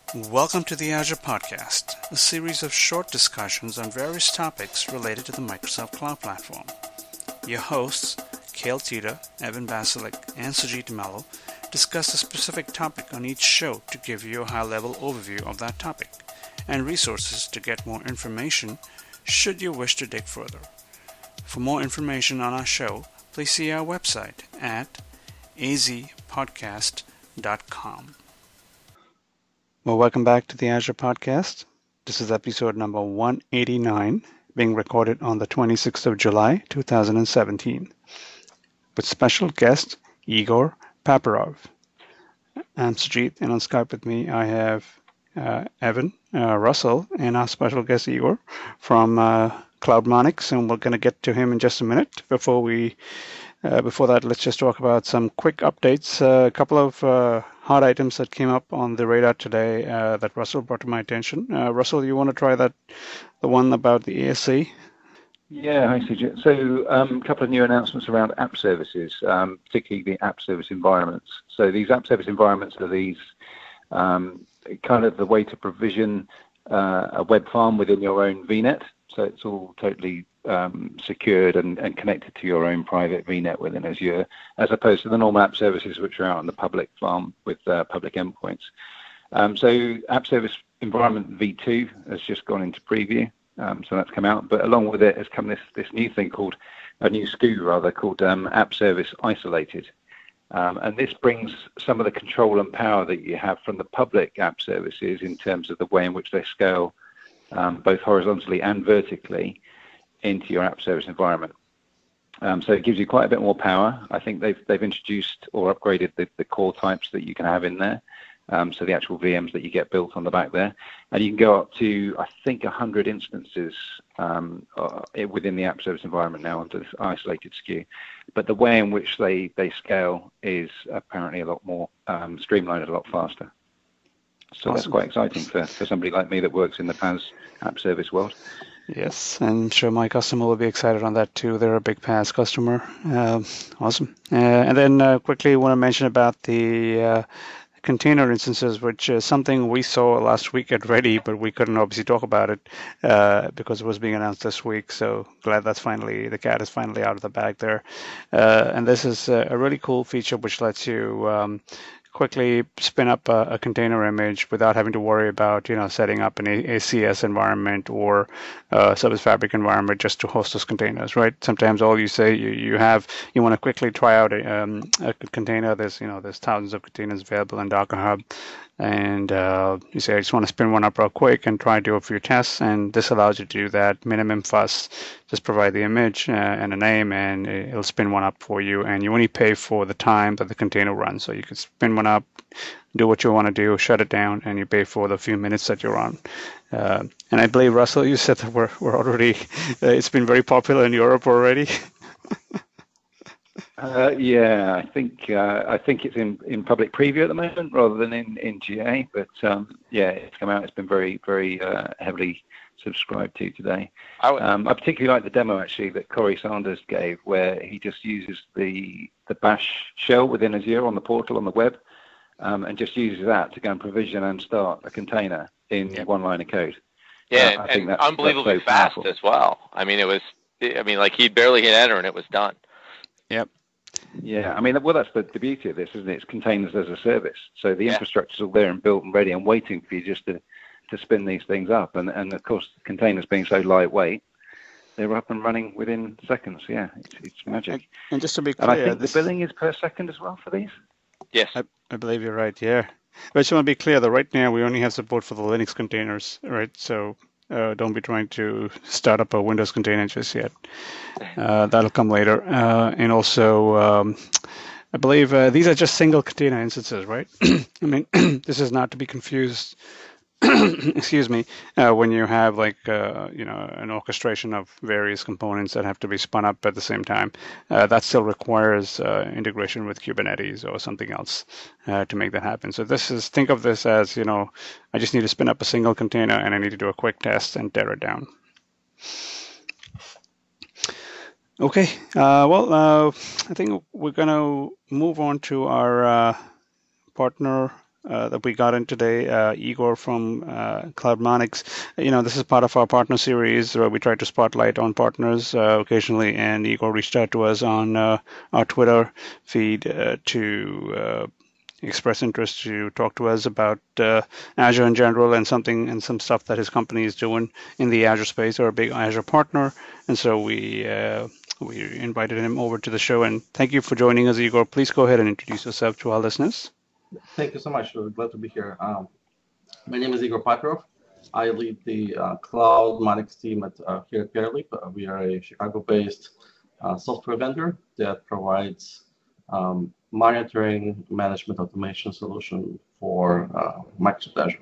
Welcome to the Azure Podcast, a series of short discussions on various topics related to the Microsoft Cloud Platform. Your hosts, Cale Tita, Evan Basilik, and Sujit Mello, discuss a specific topic on each show to give you a high-level overview of that topic, and resources to get more information should you wish to dig further. For more information on our show, please see our website at azpodcast.com. Well, welcome back to the Azure Podcast. This is episode number 189, being recorded on the 26th of July, 2017, with special guest Igor Paparov. I'm Sujit, and on Skype with me I have Evan, Russell, and our special guest Igor from CloudMonix, and we're going to get to him in just a minute. Before that, let's just talk about some quick updates. A couple of hot items that came up on the radar today that Russell brought to my attention. Russell, you want to try the one about the ASC? Yeah, hi, Sujit. So a couple of new announcements around app services, particularly the app service environments. So these app service environments are these kind of the way to provision a web farm within your own VNet. So it's all totally secured and connected to your own private VNet within Azure, as opposed to the normal app services which are out on the public farm with public endpoints. So App Service Environment V2 has just gone into preview, so that's come out. But along with it has come this new thing called a new SKU called App Service Isolated. And this brings some of the control and power that you have from the public app services in terms of the way in which they scale both horizontally and vertically into your app service environment. So it gives you quite a bit more power. I think they've introduced or upgraded the core types that you can have in there. So the actual VMs that you get built on the back there. And you can go up to, I think, 100 instances within the app service environment now under this isolated SKU. But the way in which they scale is apparently a lot more streamlined, a lot faster. So That's quite exciting for somebody like me that works in the PaaS app service world. Yes, I'm sure my customer will be excited on that too. They're a big PaaS customer. Awesome. And then quickly want to mention about the container instances, which is something we saw last week at Ready, but we couldn't obviously talk about it because it was being announced this week. So glad the cat is finally out of the bag there. And this is a really cool feature which lets you quickly spin up a container image without having to worry about setting up an ACS environment or a Service Fabric environment just to host those containers, right? Sometimes all you say you want to quickly try out a container. There's thousands of containers available in Docker Hub, and you say I just want to spin one up real quick and try to do a few tests, and this allows you to do that. Minimum fuss. Just provide the image and a name, and it'll spin one up for you. And you only pay for the time that the container runs. So you can spin one up, do what you want to do, shut it down, and you pay for the few minutes that you're on. And I believe, Russell, you said that we're already, it's been very popular in Europe already. Yeah, I think it's in public preview at the moment rather than in GA. But yeah, it's come out. It's been very, very heavily subscribed to today. I particularly like the demo actually that Corey Sanders gave, where he just uses the Bash shell within Azure on the portal on the web, and just uses that to go and provision and start a container in one line of code. Yeah, I think that's unbelievably that's so fast powerful as well. I mean, like he barely hit enter and it was done. Yep. Yeah, I mean, well, that's the beauty of this, isn't it? It's containers as a service. So the infrastructure's all there and built and ready and waiting for you just to spin these things up. And of course, containers being so lightweight, they're up and running within seconds. Yeah, it's magic. And just to be clear, and I think the billing is per second as well for these? Yes. I believe you're right, yeah. But I just want to be clear that right now we only have support for the Linux containers, right? So don't be trying to start up a Windows container just yet. That'll come later. And also, I believe these are just single container instances, right? I mean, this is not to be confused excuse me, when you have like an orchestration of various components that have to be spun up at the same time, that still requires integration with Kubernetes or something else to make that happen. So think of this as, I just need to spin up a single container and I need to do a quick test and tear it down. Okay, I think we're going to move on to our partner that we got in today. Igor from Cloudmonics. This is part of our partner series where we try to spotlight on partners occasionally, and Igor reached out to us on our Twitter feed to express interest to talk to us about Azure in general and some stuff that his company is doing in the Azure space. They're a big Azure partner, and so we invited him over to the show. And thank you for joining us, Igor. Please go ahead and introduce yourself to our listeners. Thank you so much. Glad to be here. My name is Igor Patrov. I lead the Cloudmonics team here at Peerleap. We are a Chicago-based software vendor that provides monitoring management automation solution for Microsoft Azure.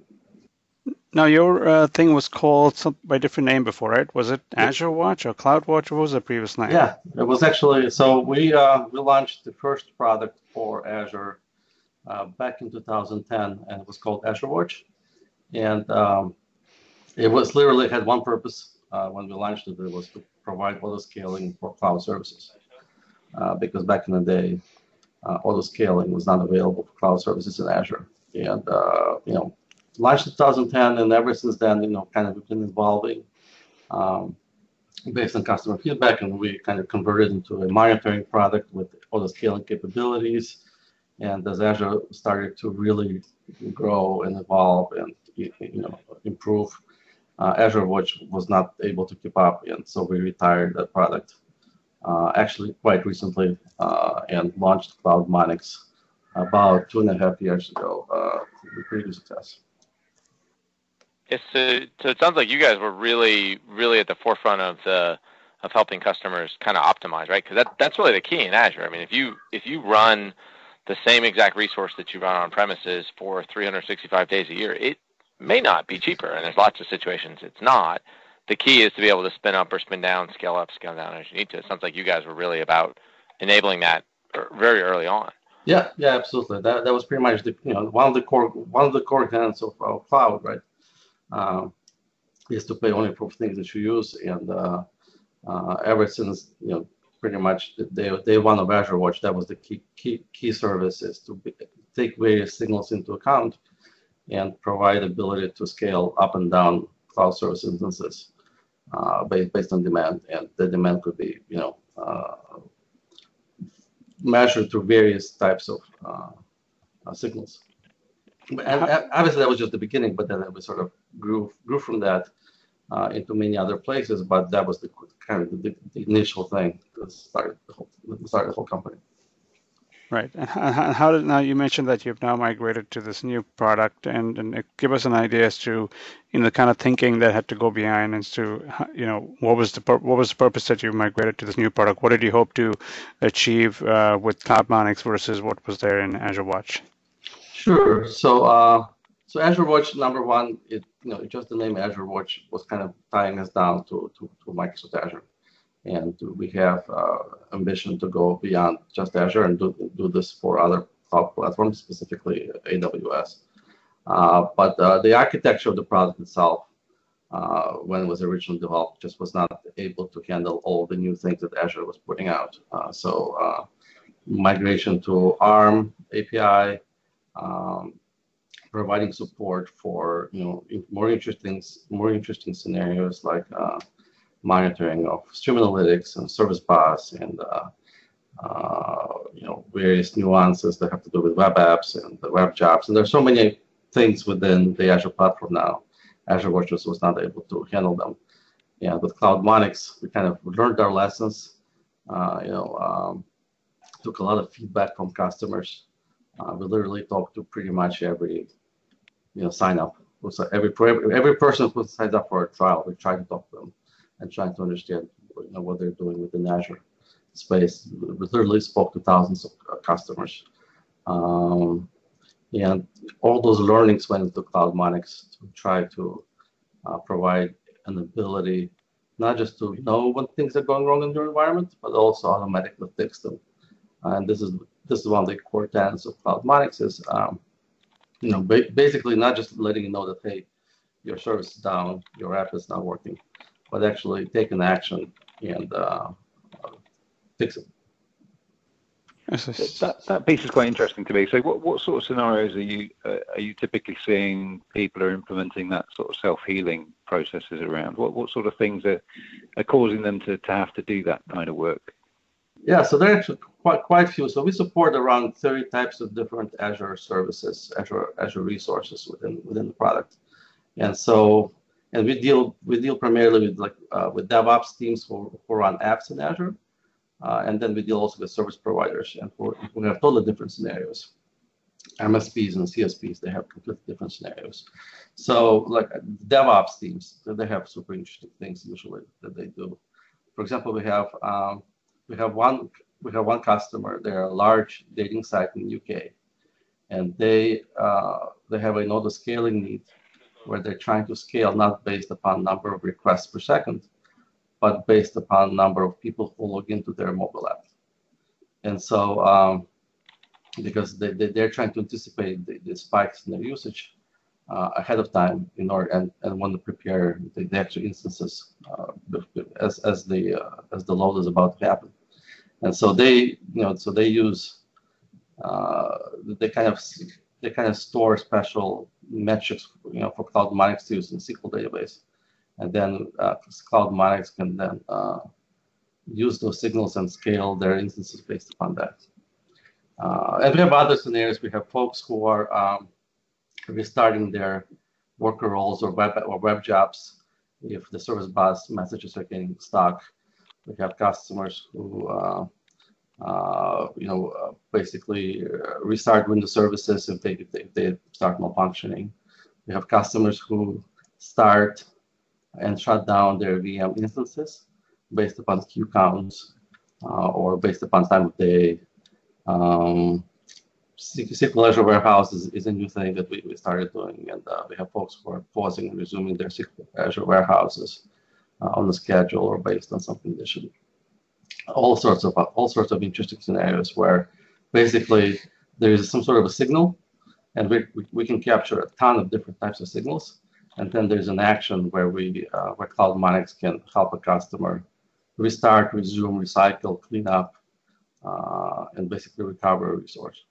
Now, your thing was called by a different name before, right? Was it Azure Watch or CloudWatch? What was the previous name? Yeah, it was actually, so we launched the first product for Azure back in 2010, and it was called Azure Watch. And it was literally had one purpose when we launched it. It was to provide auto-scaling for cloud services. Because back in the day, auto-scaling was not available for cloud services in Azure. And, launched in 2010, and ever since then, kind of been evolving based on customer feedback, and we kind of converted into a monitoring product with auto-scaling capabilities. And as Azure started to really grow and evolve and improve, Azure Watch was not able to keep up, and so we retired that product. Actually quite recently, and launched Cloudmonics about 2.5 years ago with pretty good success. Yes, so it sounds like you guys were really, really at the forefront of helping customers kind of optimize, right? Because that's really the key in Azure. I mean, if you run the same exact resource that you run on premises for 365 days a year, it may not be cheaper, and there's lots of situations it's not. The key is to be able to spin up or spin down, scale up, scale down as you need to. It sounds like you guys were really about enabling that very early on. Yeah, absolutely. That was pretty much one of the core tenets of cloud, right? Is to pay only for things that you use, and ever since pretty much day one of Azure Watch, that was the key service, is to take various signals into account and provide ability to scale up and down cloud service instances based on demand, and the demand could be measured through various types of signals. And obviously that was just the beginning, but then it was sort of grew from that into many other places. But that was the initial thing that started the whole company. Right. And how did, now you mentioned that you've now migrated to this new product, and give us an idea as to the kind of thinking that had to go behind as to what was the purpose that you migrated to this new product? What did you hope to achieve with Cloudmonics versus what was there in Azure Watch? Sure. So Azure Watch, number one, just the name Azure Watch was kind of tying us down to Microsoft Azure. And we have ambition to go beyond just Azure and do this for other cloud platforms, specifically AWS. But the architecture of the product itself, when it was originally developed, just was not able to handle all the new things that Azure was putting out. So migration to ARM API, providing support for more interesting scenarios like monitoring of stream analytics and service bus and various nuances that have to do with web apps and the web jobs. And there's so many things within the Azure platform now. Azure Watch was not able to handle them. Yeah, with Cloudmonics, we kind of learned our lessons. Took a lot of feedback from customers. We literally talked to pretty much every sign up. So every person who signs up for a trial, we try to talk to them and trying to understand what they're doing within Azure space. We literally spoke to thousands of customers. And all those learnings went into Cloudmonics to try to provide an ability not just to know when things are going wrong in your environment, but also automatically fix them. And this is one of the core tenets of Cloudmonics is basically not just letting you know that, hey, your service is down, your app is not working, but actually take an action and fix it. That piece is quite interesting to me. So, what sort of scenarios are you typically seeing people are implementing that sort of self-healing processes around? What sort of things are causing them to have to do that kind of work? Yeah, so there are actually quite few. So we support around 30 types of different Azure services, Azure resources within the product, and we deal primarily with DevOps teams who run apps in Azure, and then we deal also with service providers, and we have totally different scenarios. MSPs and CSPs, they have completely different scenarios. So like DevOps teams, they have super interesting things usually that they do. For example, we have one customer. They're a large dating site in the UK, and they have a node scaling need where they're trying to scale not based upon number of requests per second, but based upon number of people who log into their mobile app. And so because they're trying to anticipate the spikes in their usage ahead of time in order and want to prepare the actual instances as the load is about to happen. And so they use they kind of store special metrics for CloudMonix to use in SQL database, and then CloudMonix can then use those signals and scale their instances based upon that. And we have other scenarios. We have folks who are restarting their worker roles or web jobs if the service bus messages are getting stuck. We have customers who basically restart Windows services if they start malfunctioning. We have customers who start and shut down their VM instances based upon queue counts or based upon time of day. SQL Azure Warehouse is a new thing that we started doing, and we have folks who are pausing and resuming their SQL Azure warehouses on the schedule or based on some condition. All sorts of interesting scenarios where basically there is some sort of a signal, and we can capture a ton of different types of signals, and then there's an action where where CloudMonix can help a customer restart, resume, recycle, clean up, and basically recover a resource.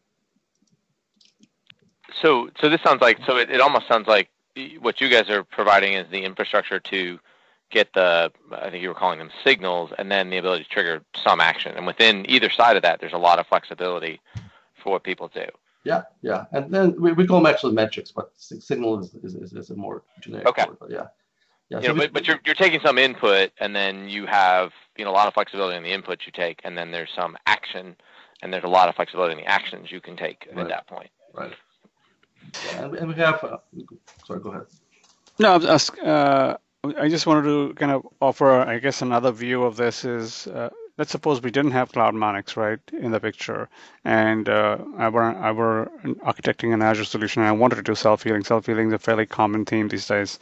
So this sounds like, it almost sounds like what you guys are providing is the infrastructure to get I think you were calling them signals, and then the ability to trigger some action. And within either side of that, there's a lot of flexibility for what people do. Yeah. And then we call them actually metrics, but signal is a more generic word. But yeah. But you're taking some input, and then you have a lot of flexibility in the input you take, and then there's some action, and there's a lot of flexibility in the actions you can take at that point. Right. Yeah, and we have. Sorry, go ahead. No, I just wanted to kind of offer, I guess, another view of this is, let's suppose we didn't have CloudMonix, right, in the picture, and I were architecting an Azure solution, and I wanted to do self-healing. Self-healing is a fairly common theme these days.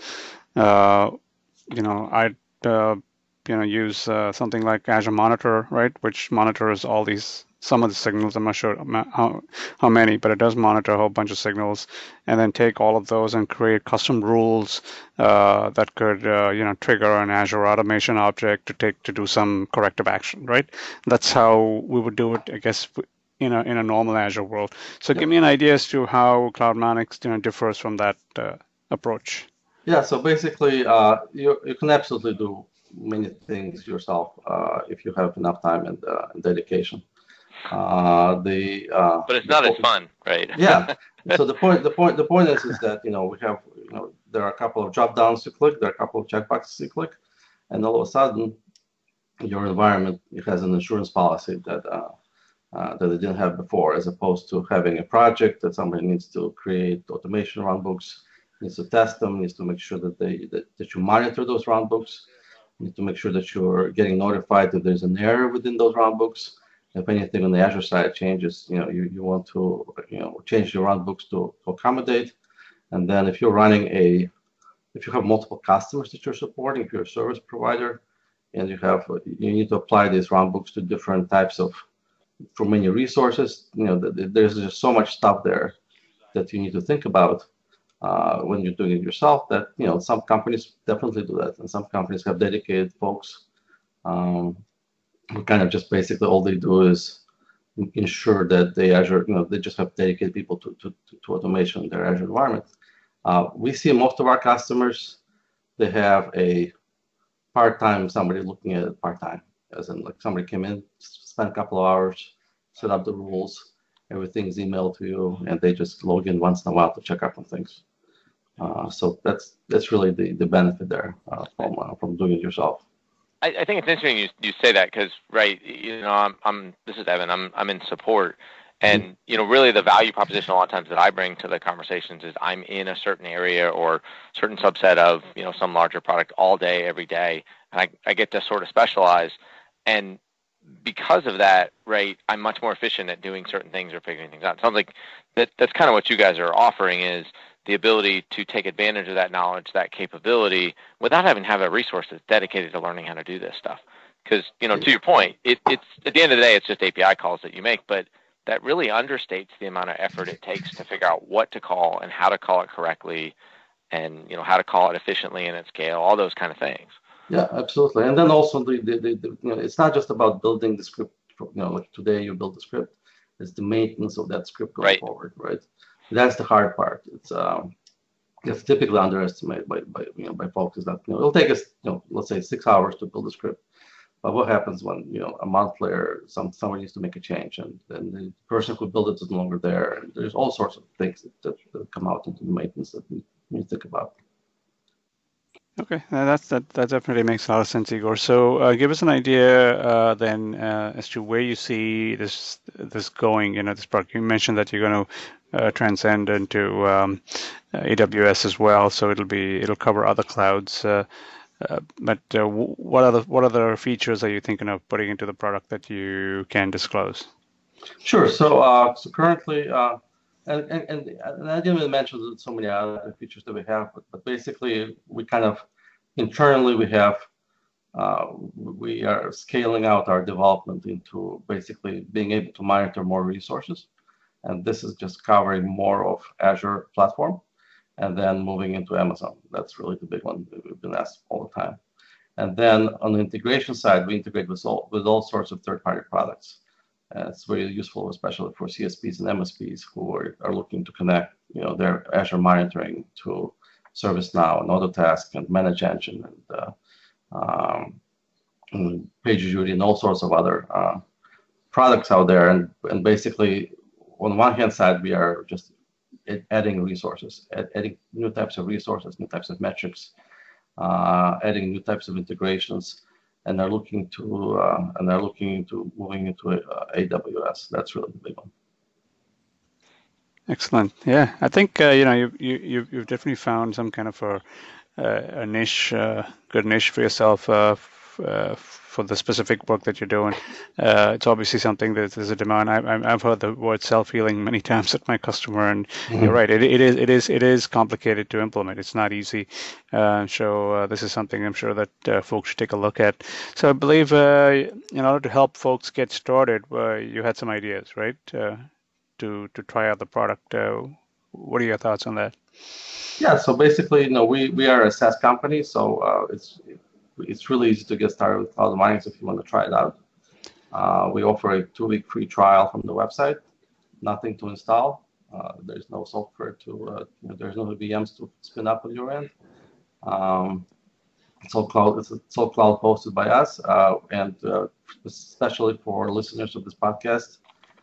I'd use something like Azure Monitor, right, which monitors some of the signals. I'm not sure how many, but it does monitor a whole bunch of signals, and then take all of those and create custom rules that could trigger an Azure automation object to do some corrective action, right? That's how we would do it, I guess, in a normal Azure world. So give me an idea as to how CloudMonix differs from that approach. Yeah, so basically you can absolutely do many things yourself if you have enough time and dedication. But it's not as fun, right? Yeah. So the point is that we have there are a couple of drop downs to click, there are a couple of checkboxes to click, and all of a sudden your environment has an insurance policy that it didn't have before, as opposed to having a project that somebody needs to create automation runbooks, needs to test them, needs to make sure that you monitor those runbooks, need to make sure that you're getting notified if there's an error within those runbooks. If anything on the Azure side changes, you want to change your runbooks to accommodate. And then if you have multiple customers that you're supporting, if you're a service provider, and you need to apply these runbooks to different types for many resources, there's just so much stuff there that you need to think about when you're doing it yourself. That some companies definitely do that, and some companies have dedicated folks. Who kind of just basically all they do is ensure that the Azure, they just have dedicated people to automation in their Azure environment. We see most of our customers, they have a part-time, somebody looking at it part-time, as in like somebody came in, spent a couple of hours, set up the rules, everything's emailed to you, and they just log in once in a while to check up on things. So that's really the benefit there from doing it yourself. I think it's interesting you say that because, right, this is Evan. I'm in support, and really the value proposition a lot of times that I bring to the conversations is I'm in a certain area or certain subset of some larger product all day every day, and I get to sort of specialize, and because of that, right, I'm much more efficient at doing certain things or figuring things out. It sounds like that's kind of what you guys are offering is the ability to take advantage of that knowledge, that capability, without having to have a resource that's dedicated to learning how to do this stuff. Because, to your point, it's at the end of the day, it's just API calls that you make, but that really understates the amount of effort it takes to figure out what to call and how to call it correctly and, how to call it efficiently and at scale, all those kind of things. Yeah, absolutely. And then also it's not just about building the script, like today you build the script, it's the maintenance of that script going forward, right? That's the hard part. It's typically underestimated by folks is that it'll take us let's say 6 hours to build a script, but what happens when a month later somebody needs to make a change and then the person who built it is no longer there, and there's all sorts of things that come out into the maintenance that we need to think about. Okay, that definitely makes a lot of sense, Igor. So give us an idea then as to where you see this going. This product. You mentioned that you're going to transcend into AWS as well, so it'll cover other clouds. But what other features are you thinking of putting into the product that you can disclose? Sure. So currently. And I didn't mention so many other features that we have, but basically we kind of internally we are scaling out our development into basically being able to monitor more resources, and this is just covering more of Azure platform, and then moving into Amazon. That's really the big one that we've been asked all the time. And then on the integration side, we integrate with all sorts of third-party products. It's very useful, especially for CSPs and MSPs who are looking to connect, their Azure monitoring to ServiceNow and Autotask and Manage Engine and PagerDuty and all sorts of other products out there. And basically, on one hand side, we are just adding resources, adding new types of resources, new types of metrics, adding new types of integrations. And they're looking into moving into AWS. That's really the big one. Excellent. Yeah, I think you've definitely found some kind of a niche, good niche for yourself for the specific work that you're doing. It's obviously something that there's a demand. I've heard the word self-healing many times at my customer, and you're right. It is complicated to implement. It's not easy. So this is something I'm sure that folks should take a look at. So I believe in order to help folks get started, you had some ideas, right? To try out the product. What are your thoughts on that? Yeah. So basically, we are a SaaS company, so it's really easy to get started with Cloud Minds if you want to try it out. We offer a 2-week free trial from the website. Nothing to install. There's no software there's no VMs to spin up on your end. It's all cloud hosted by us, and especially for listeners of this podcast,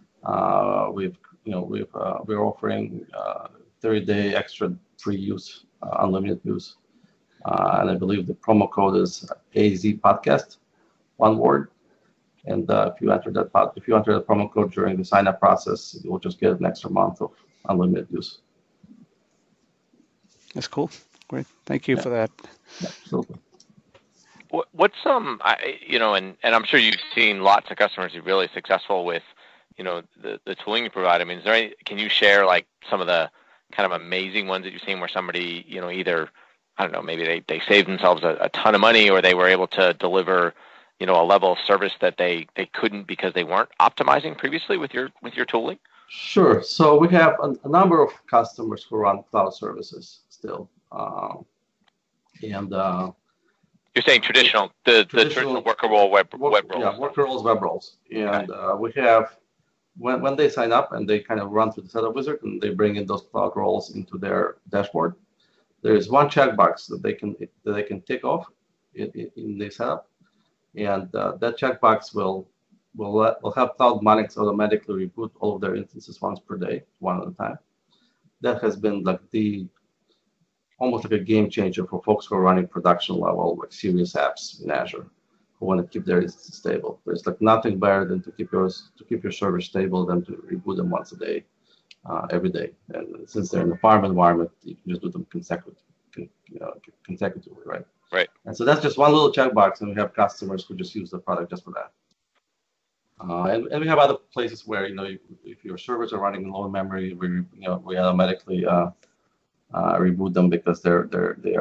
we're offering 30-day extra free use, unlimited use. And I believe the promo code is AZ Podcast, one word. And if you enter the promo code during the sign-up process, you'll just get an extra month of unlimited use. That's cool. Great. Thank you for that. Yeah, absolutely. What's and I'm sure you've seen lots of customers who are really successful with, the tooling you provide. I mean, can you share like some of the kind of amazing ones that you've seen where somebody, either, I don't know, maybe they saved themselves a ton of money, or they were able to deliver, a level of service that they couldn't because they weren't optimizing previously with your tooling? Sure. So we have a number of customers who run cloud services still, and you're saying the traditional worker role web roles. Yeah, worker roles, web roles, and we have when they sign up and they kind of run through the setup wizard and they bring in those cloud roles into their dashboard, there is one checkbox that they can tick off in the setup, and that checkbox will have CloudMonix automatically reboot all of their instances once per day, one at a time. That has been like almost like a game changer for folks who are running production level, like serious apps in Azure, who want to keep their instance stable. There's like nothing better than to keep your servers stable than to reboot them once a day, every day. And since they're in a farm environment, you can just do them consecutively, right? Right. And so that's just one little checkbox, and we have customers who just use the product just for that. And we have other places where if your servers are running in low memory, we automatically reboot them because they're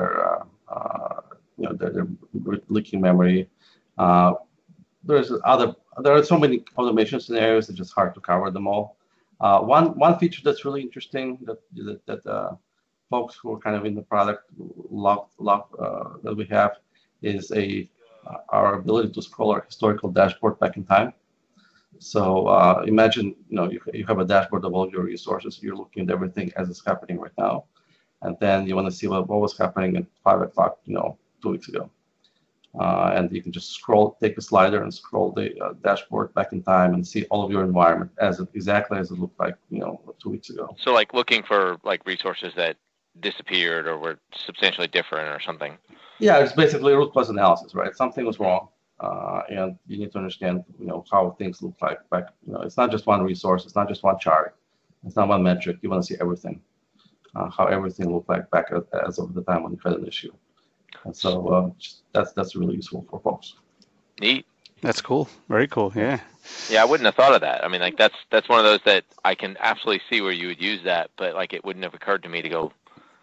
leaking memory. There are so many automation scenarios; it's just hard to cover them all. One feature that's really interesting that folks who are kind of in the product that we have is our ability to scroll our historical dashboard back in time. So imagine you have a dashboard of all your resources. You're looking at everything as it's happening right now, and then you want to see what was happening at 5 o'clock, 2 weeks ago. And you can just take a slider and scroll the dashboard back in time and see all of your environment exactly as it looked like 2 weeks ago. So like looking for like resources that disappeared or were substantially different or something. Yeah, it's basically root cause analysis, right? Something was wrong, and you need to understand how things look like back. It's not just one resource, it's not just one chart, it's not one metric. You want to see everything, how everything looked like back as of the time when you had an issue. And so that's really useful for folks. Neat. That's cool. Very cool. Yeah. Yeah, I wouldn't have thought of that. I mean, like that's one of those that I can absolutely see where you would use that, but like it wouldn't have occurred to me to go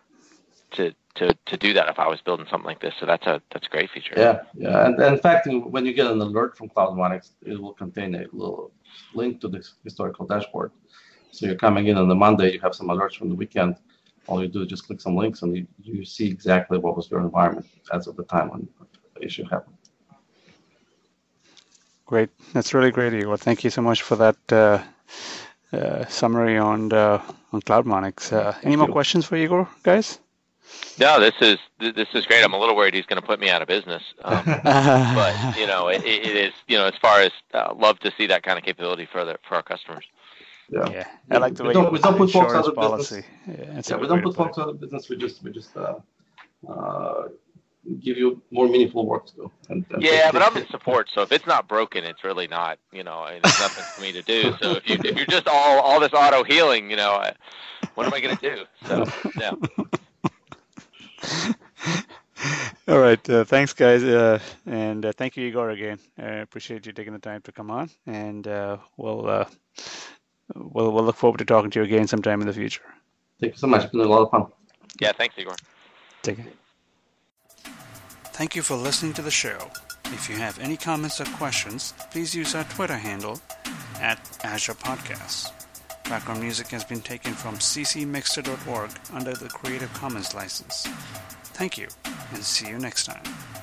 to do that if I was building something like this. So that's a great feature. Yeah. And in fact, when you get an alert from CloudMonix, it will contain a little link to this historical dashboard. So you're coming in on the Monday, you have some alerts from the weekend. All you do is just click some links, and you see exactly what was your environment as of the time when the issue happened. Great. That's really great, Igor. Thank you so much for that summary on CloudMonix. Any more questions for Igor, guys? No, this is great. I'm a little worried he's going to put me out of business, but it is as far as love to see that kind of capability for our customers. Yeah. I like the way we don't put folks out of policy. Business. We don't put folks out of business. We just give you more meaningful work to do. But I'm in support, so if it's not broken, it's really not. It's nothing for me to do. So if you're just all this auto healing, what am I going to do? So yeah. All right. Thanks, guys. And thank you, Igor, again. I appreciate you taking the time to come on. And we'll look forward to talking to you again sometime in the future. Thank you so much. It's been a lot of fun. Yeah, thanks, Igor. Take care. Thank you for listening to the show. If you have any comments or questions, please use our Twitter handle @AzurePodcasts. Background music has been taken from ccmixter.org under the Creative Commons license. Thank you, and see you next time.